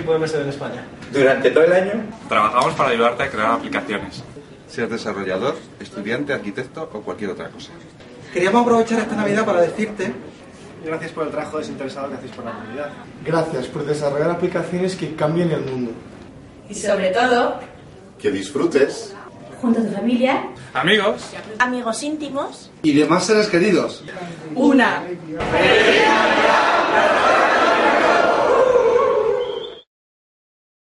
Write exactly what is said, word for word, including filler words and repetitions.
equipo de M S D en España? Durante todo el año trabajamos para ayudarte a crear aplicaciones. Seas desarrollador, estudiante, arquitecto o cualquier otra cosa. Queríamos aprovechar esta Navidad para decirte... Gracias por el trabajo desinteresado que hacéis por la comunidad. Gracias por desarrollar aplicaciones que cambien el mundo. Y sobre todo... que disfrutes. Junto a tu familia. Amigos. Amigos íntimos. Y demás seres queridos. Una. ¡Feliz Navidad!